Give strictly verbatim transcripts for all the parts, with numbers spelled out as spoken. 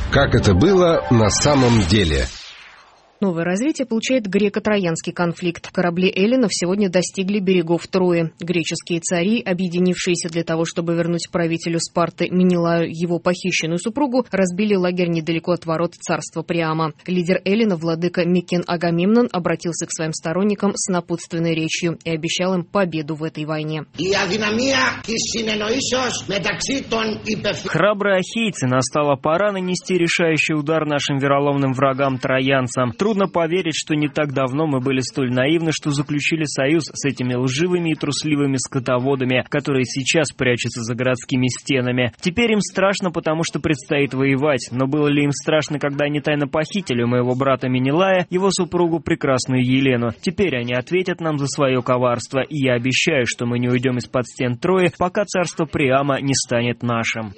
Как это было на самом деле? Новое развитие получает греко-троянский конфликт. Корабли эллинов сегодня достигли берегов Трои. Греческие цари, объединившиеся для того, чтобы вернуть правителю Спарты Менелаю его похищенную супругу, разбили лагерь недалеко от ворот царства Приама. Лидер эллинов, владыка Микен Агамемнон, обратился к своим сторонникам с напутственной речью и обещал им победу в этой войне. Храбрые ахейцы, настала пора нанести решающий удар нашим вероломным врагам троянцам. Трудно поверить, что не так давно мы были столь наивны, что заключили союз с этими лживыми и трусливыми скотоводами, которые сейчас прячутся за городскими стенами. Теперь им страшно, потому что предстоит воевать. Но было ли им страшно, когда они тайно похитили у моего брата Менелая его супругу прекрасную Елену? Теперь они ответят нам за свое коварство, и я обещаю, что мы не уйдем из-под стен Трои, пока царство Приама не станет нашим.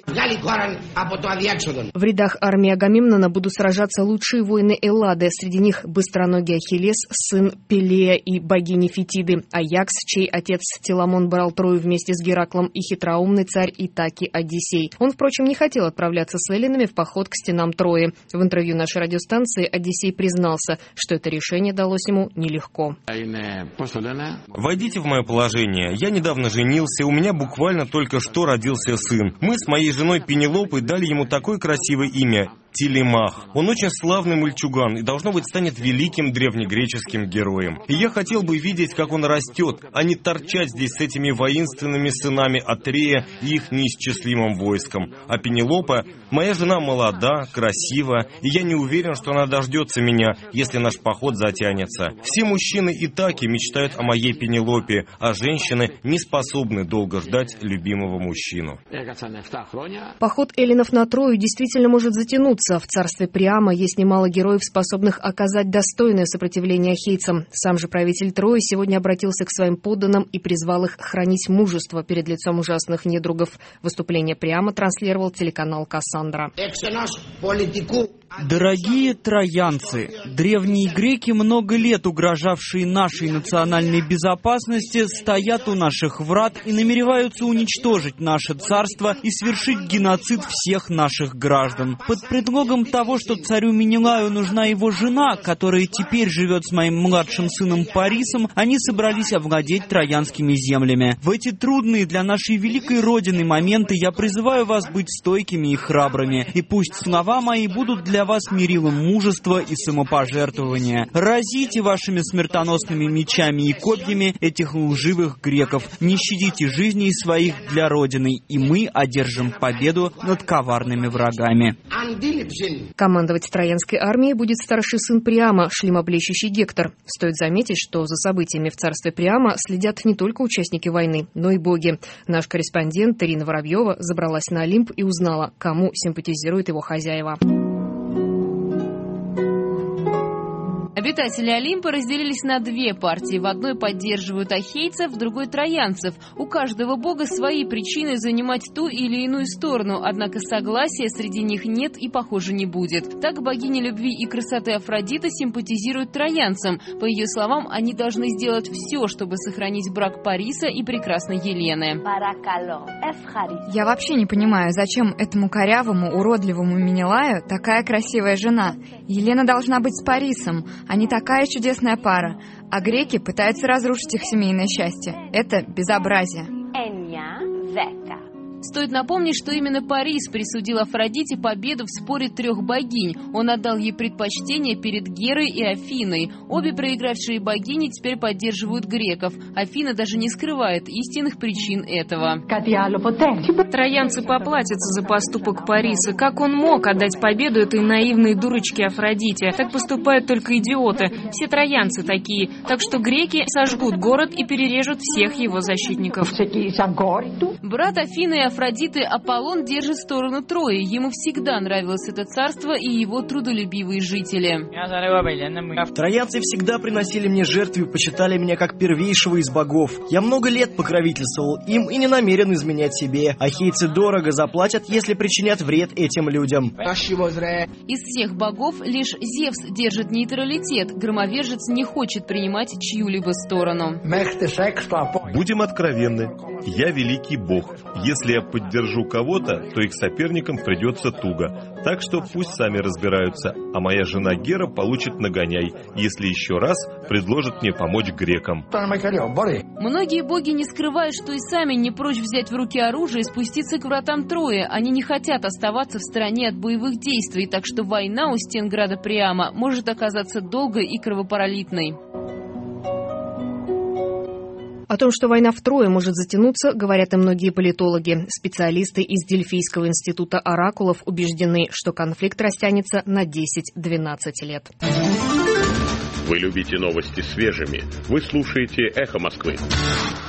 В рядах армии Агамемнона будут сражаться лучшие воины Эллады. Среди них быстроногий Ахиллес, сын Пелея и богини Фетиды, Аякс, чей отец Теламон брал Трою вместе с Гераклом, и хитроумный царь Итаки Одиссей. Он, впрочем, не хотел отправляться с эллинами в поход к стенам Трои. В интервью нашей радиостанции Одиссей признался, что это решение далось ему нелегко. Войдите в мое положение. Я недавно женился, у меня буквально только что родился сын. Мы с моей женой Пенелопой дали ему такое красивое имя – Телемах. Он очень славный мальчуган и, должно быть, станет великим древнегреческим героем. И я хотел бы видеть, как он растет, а не торчать здесь с этими воинственными сынами Атрея и их неисчислимым войском. А Пенелопа, моя жена, молода, красива, и я не уверен, что она дождется меня, если наш поход затянется. Все мужчины Итаки мечтают о моей Пенелопе, а женщины не способны долго ждать любимого мужчину. Поход эллинов на Трою действительно может затянуться. В царстве Приама есть немало героев, способных оказать достойное сопротивление ахейцам. Сам же правитель Трои сегодня обратился к своим подданным и призвал их хранить мужество перед лицом ужасных недругов. Выступление Приама транслировал телеканал «Кассандра». Дорогие троянцы, древние греки, много лет угрожавшие нашей национальной безопасности, стоят у наших врат и намереваются уничтожить наше царство и совершить геноцид всех наших граждан. Под предлогом того, что царю Менелаю нужна его жена, которая теперь живет с моим младшим сыном Парисом, они собрались овладеть троянскими землями. В эти трудные для нашей великой родины моменты я призываю вас быть стойкими и храбрыми, и пусть слова мои будут для вас мерилом мужества и самопожертвования. Разите вашими смертоносными мечами и копьями этих лживых греков. Не щадите жизней своих для Родины, и мы одержим победу над коварными врагами. Командовать троянской армией будет старший сын Приама, шлемоблещущий Гектор. Стоит заметить, что за событиями в царстве Приама следят не только участники войны, но и боги. Наш корреспондент Ирина Воробьева забралась на Олимп и узнала, кому симпатизируют его хозяева. Обитатели Олимпа разделились на две партии. В одной поддерживают ахейцев, в другой – троянцев. У каждого бога свои причины занимать ту или иную сторону, однако согласия среди них нет и, похоже, не будет. Так богиня любви и красоты Афродита симпатизирует троянцам. По ее словам, они должны сделать все, чтобы сохранить брак Париса и прекрасной Елены. Я вообще не понимаю, зачем этому корявому, уродливому Менелаю такая красивая жена. Елена должна быть с Парисом. Они такая чудесная пара, а греки пытаются разрушить их семейное счастье. Это безобразие. Стоит напомнить, что именно Парис присудил Афродите победу в споре трех богинь. Он отдал ей предпочтение перед Герой и Афиной. Обе проигравшие богини теперь поддерживают греков. Афина даже не скрывает истинных причин этого. Троянцы поплатятся за поступок Париса. Как он мог отдать победу этой наивной дурочке Афродите? Так поступают только идиоты. Все троянцы такие. Так что греки сожгут город и перережут всех его защитников. Брат Афины и Афродиты Аполлон держит сторону Трои. Ему всегда нравилось это царство и его трудолюбивые жители. Троянцы всегда приносили мне жертвы и почитали меня как первейшего из богов. Я много лет покровительствовал им и не намерен изменять себе. Ахейцы дорого заплатят, если причинят вред этим людям. Из всех богов лишь Зевс держит нейтралитет. Громовержец не хочет принимать чью-либо сторону. Будем откровенны. Я великий бог. Если я поддержу кого-то, то их соперникам придется туго. Так что пусть сами разбираются, а моя жена Гера получит нагоняй, если еще раз предложит мне помочь грекам. Многие боги не скрывают, что и сами не прочь взять в руки оружие и спуститься к вратам Трои. Они не хотят оставаться в стороне от боевых действий, так что война у стен града Приама может оказаться долгой и кровопролитной. О том, что война в Трое может затянуться, говорят и многие политологи. Специалисты из Дельфийского института оракулов убеждены, что конфликт растянется на десять-двенадцать лет. Вы любите новости свежими. Вы слушаете «Эхо Москвы».